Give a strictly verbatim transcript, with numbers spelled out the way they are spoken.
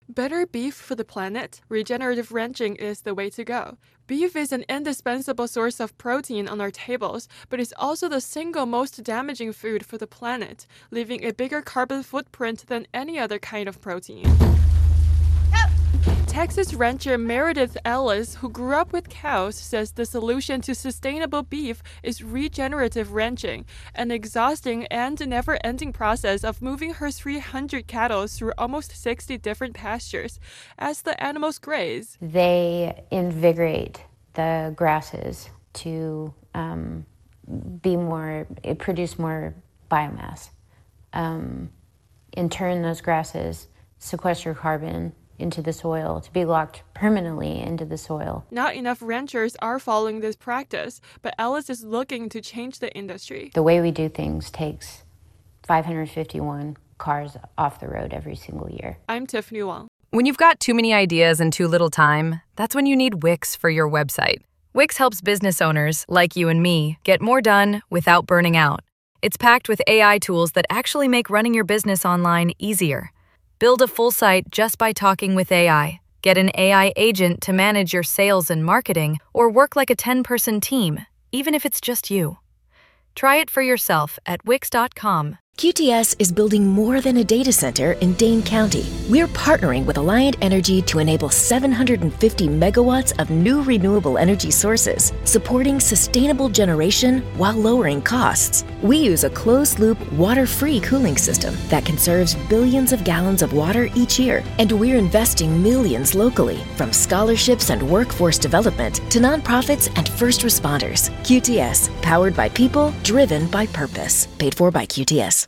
Better beef for the planet? Regenerative ranching is the way to go. Beef is an indispensable source of protein on our tables, but it's also the single most damaging food for the planet, leaving a bigger carbon footprint than any other kind of protein. Texas rancher Meredith Ellis, who grew up with cows, says the solution to sustainable beef is regenerative ranching, an exhausting and never-ending process of moving her three hundred cattle through almost sixty different pastures as the animals graze. They invigorate the grasses to um, be more, produce more biomass. Um, in turn, those grasses sequester carbon into the soil to be locked permanently into the soil. Not enough ranchers are following this practice, but Ellis is looking to change the industry. The way we do things takes five hundred fifty-one cars off the road every single year. I'm Tiffany Wong. When you've got too many ideas and too little time, that's when you need Wix for your website. Wix helps business owners, like you and me, get more done without burning out. It's packed with A I tools that actually make running your business online easier. Build a full site just by talking with A I. Get an A I agent to manage your sales and marketing, or work like a ten-person team, even if it's just you. Try it for yourself at Wix dot com. Q T S is building more than a data center in Dane County. We're partnering with Alliant Energy to enable seven hundred fifty megawatts of new renewable energy sources, supporting sustainable generation while lowering costs. We use a closed-loop, water-free cooling system that conserves billions of gallons of water each year, and we're investing millions locally, from scholarships and workforce development to nonprofits and first responders. Q T S, powered by people, driven by purpose. Paid for by Q T S.